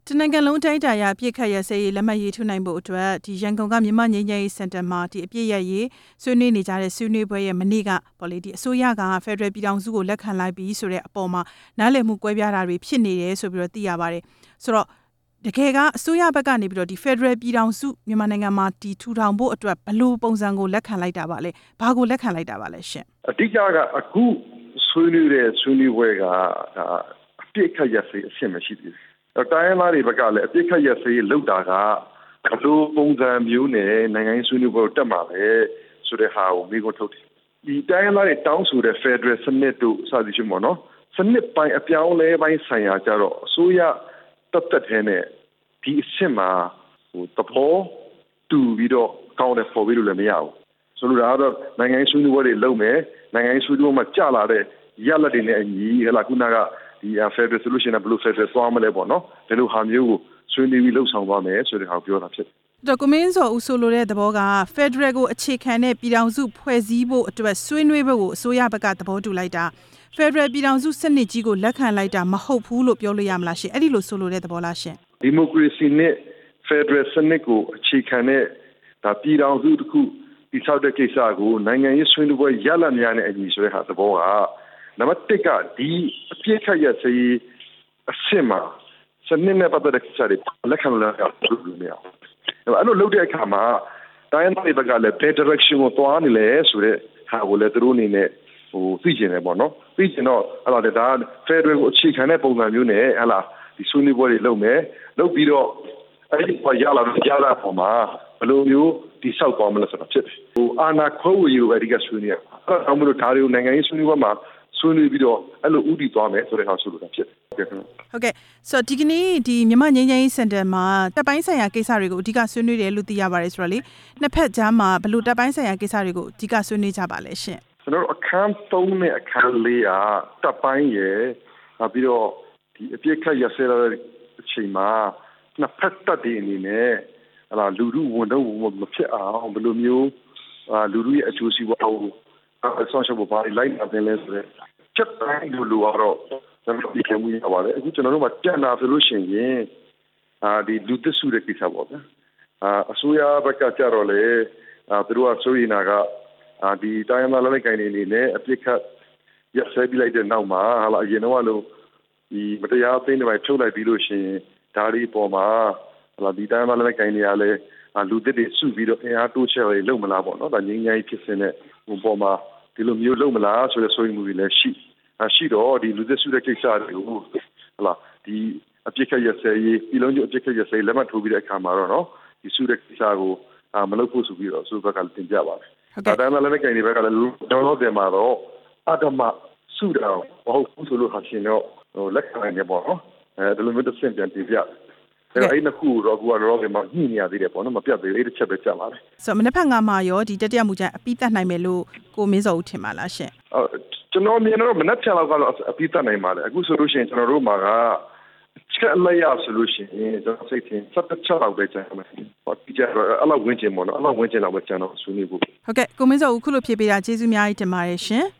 တနင်္ဂနွေလုံးတိုင်းတာရပြစ်ခတ်ရစေးလက်မှတ်ရေးထိုးနိုင်ဖို့အတွက်ဒီရန်ကုန်ကမြန်မာငြိမ်းချမ်းရေးစင်တာမှာဒီအပြည့်ရရေးဆွေးနွေးနေကြတဲ့ဆွေးနွေးပွဲရဲ့မနေ့ကပေါ့လေဒီအစိုးရကဖက်ဒရယ်ပြည်ထောင်စုကိုလက်ခံလိုက်ပြီးဆိုတဲ့အပေါ်မှာနားလည်မှုကွဲပြားတာတွေဖြစ်နေတယ်ဆိုပြီးတော့သိရပါတယ်ဆိုတော့တကယ်ကအစိုးရဘက်ကနေပြီးတော့ဒီဖက်ဒရယ်ပြည်ထောင်စုမြန်မာနိုင်ငံမှာဒီထူထောင်ဖို့အတွက်ဘယ်လိုပုံစံကိုလက်ခံလိုက်တာပါလဲဘာကိုလက်ခံလိုက်တာပါလဲရှင်အဓိကကအခုဆွေးနွေးတဲ့ဆွေးနွေးပွဲကအပြစ်ခတ်ရစေးအဆင့်မရှိသေးဘူးတိုင်းရင်းသားတွေဘက်ကလည်းအပြစ်ခတ်ရစေးလောက်တာကဘလို့ပုံစံမျိုးနဲ့နိုင်ငံရေးဆွေးနွေးပွဲတက်မှာပဲဆိုတဲ့ဟာကိုမိကိုထုတ်တယ်ဒီတိုင်းရင်းသားတွေတောင်းဆိုတဲ့ Federal စနစ်တို့စသည်ဖြင့်ပေါ့နော်စနစ်ပိုင်းအပြောင်းလဲပိုင်းဆိုင်ရာကြတော့အစိုးရတက်တဲ့နဲ့ဒီအဆင့်မှာသဘောတူပြီးတော့ကောင်းတဲ့ပေါ်ပြီးလို့လည်းမရဘူးဆိုလိုတာကတော့နိုင်ငံရေးဆွေးနွေးပွဲတွေလုပ်မယ်နိုင်ငံရေးဆွေးနွေးပွဲမှာကြာလာတဲ့ရလဒ်တွေနဲ့အညီဟလာခုနကဒီ Federal Solution နဲ့ဘယ်လို Federal သွားမလဲပေါ့နော်ဒီလိုဟာမျိုးကိုဆွေးနွေးပြီးလှုပ်ဆောင်သွားမယ်ဆိုတဲ့ဟာကိုပြောတာဖြစ်တယ်ကွန်မင်းစောဦးဆိုလိုတဲ့သဘောက Federal ကိုအခြေခံတဲ့ပြည်ထောင်စုဖွဲ့စည်းဖို့အတွက်ဆွေးနွေးဖို့ကိုအစိုးရဘက်ကသဘောတူလိုက်တာ Federal ပြည်ထောင်စုစနစ်ကြီးကိုလက်ခံလိုက်တာမဟုတ်ဘူးလို့ပြောလို့ရမလားရှင်အဲ့ဒီလိုဆိုလိုတဲ့သဘောလားရှင်ဒီမိုကရေစီနဲ့ Federal စနစ်ကိုအခြေခံတဲ့ဒါပြည်ထောင်စုတစ်ခုဒီဆောက်တဲ့ကိစ္စကိုနိုင်ငံရေးဆွေးနွေးပွဲရလဒ်များနဲ့အညီဆိုတဲ့ဟာသဘောကနံပါတ်1ကဒီအပြစ်ခတ်ရစေးအဆင့်မှာစနစ်နဲ့ပတ်သက်တဲ့ကိစ္စတွေလက်ခံလို့မရဘူးအဲ့လိုလုပ်တဲ့အခါမှာတိုင်းဒေသဘက်ကလည်း better direction ကိုသွားနေလဲဆိုတဲ့ဟာကိုလည်းသူတို့အနေနဲ့သိကျင်တယ်ပေါ့နော်သိကျင်တော့အဲ့ဒါဒါ Federal ကိုအခြေခံတဲ့ပုံစံမျိုးနဲ့ဟလာဒီဆွေးနွေးပွဲတွေလုပ်မယ်လုပ်ပြီးတော့အဲ့ဒီပေါ်ရလာပေါ်မှာဘယ်လိုမျိုးဒီဆောက်သွားမလဲဆိုတာဖြစ်တယ်အာနာခွဲဝေယူအဓိကဆွေးနွေးရအဲ့ဒါမှမဟုတ်ဒါတွေကိုနိုင်ငံရေးဆွေးနွေးပွဲမှာဆွေးနွေးပြီးတော့အဲ့လိုဥတည်သွားမယ်ဆိုတဲ့ဟာဆိုလိုတာဖြစ်တယ်ဟုတ်ကဲ့ဆိုတော့ဒီကနေ့ဒီမြန်မာငြိမ်းချမ်းရေးစင်တာမှာတပ်ပိုင်းဆိုင်ရာကိစ္စတွေကိုအဓိကဆွေးနွေးတယ်လို့သိရပါတယ်ဆိုတော့လေနှစ်ဖက်ကြားမှာဘယ်လိုတပ်ပိုင်းဆိုင်ရာကိစ္စတွေကိုအဓိကဆွေးနွေးကြပါလဲရှင်ကျွန်တော်အခန်း3နဲ့အခန်း4ကတပ်ပိုင်းရယ်နောက်ပြီးတော့ဒီအပြစ်ခတ်ရစဲတဲ့အချိန်မှာနှစ်ဖက်တပ်တွေအနေနဲ့လူထုဝန်တော့မဖြစ်အောင်ဘယ်လိုမျိုးလူထုရဲ့အကျိုးစီးပွားကိုဆောင်းရှော့ပေါ်ပါလိုက်နိုင်လဲဆိုတဲ့ချက်တိုင်းလိုကတော့ကျွန်တော်ဒီကမှုရပါတယ်အခုကျွန်တော်တို့မှာကြံ့တာဆိုလို့ရှိရင်ဒီလူသစ်စုတဲ့ကိစ္စပေါ့ဗျာအစိုးရဘက်ကကြတော့လေသူတို့ကဆိုရင်ကဒီတိုင်းမှာလည်းကိုင်းနေနေနဲ့အပြစ်ခတ်ရစဲပြီးလိုက်တဲ့နောက်မှာဟာလာအရင်တော့လို့ဒီမတရားအသိတွေထုတ်လိုက်ပြီးလို့ရှိရင်ဒါဒီပေါ်မှာဟာလာဒီတိုင်းမှာလည်းကိုင်းနေရလဲလူသစ်တွေစုပြီးတော့အင်အားတိုးချဲ့ရေးလုပ်မလားပေါ့နော်ဒါငင်းငိုင်းဖြစ်စင်းတဲ့ဟိုပေါ်မှာဒီလိုမျိုးလုပ်မလားဆိုတဲ့ဆိုရင်မှုတွေလည်းရှိတော့ဒီလူသစ်စုတဲ့ကိစ္စတွေကိုဟလာဒီအပြစ်ခတ်ရစဲရေးပြည်လုံးကျအပြစ်ခတ်ရစဲလက်မှတ်ထိုးပြီးတဲ့အခါမှာတော့နော်ဒီစုတဲ့ကိစ္စကိုမလုပ်ဖို့ဆိုပြီးတော့အစိုးရကတင်ပြပါတယ်ဒါတိုင်းလည်းကိုင်းနေဘက်ကလည်းကျွန်တော်တို့မှာတော့အဓမ္မစုတာမဟုတ်ဘူးဆိုလို့ဟာရှင်တော့လက်ခံနိုင်တယ်ပေါ့နော်ဒီလိုမျိုးတစ်ဆင့်ပြန်တင်ပြအဲ့နှစ်ခုတော့ကတော့ညှိနေရသေးတယ်ပေါ့နော်မပြတ်သေးဘူးအဲ့တစ်ချက်ပဲကြာပါမယ်ဆိုတော့မနေ့ဖက်ကမှရောဒီတတိယမူကြမ်းအပြီးတတ်နိုင်မယ်လို့ကိုမင်းစောဦးထင်ပါလားရှင်ကျွန်တော်မြင်တော့မနေ့ဖြန်လောက်ကတော့အပြီးတတ်နိုင်ပါတယ်အခုဆိုလို့ရှိရင်ကျွန်တော်တို့မှာကချက်အလိုက်ရဆိုလို့ရှိရင်ကျွန်တော်စိတ်ထင်7-6လောက်ပဲကြာမှာပေါ့ဒီကြတော့အဲ့လောက်ဝင်ကျင်ပေါ့နော်အဲ့လောက်ဝင်ကျင်လောက်ပဲကြာတော့ဆွေးနွေးဖို့ဟုတ်ကဲ့ကိုမင်းစောဦးခုလိုဖြေပေးတာကျေးဇူးအများကြီးတင်ပါတယ်ရှင်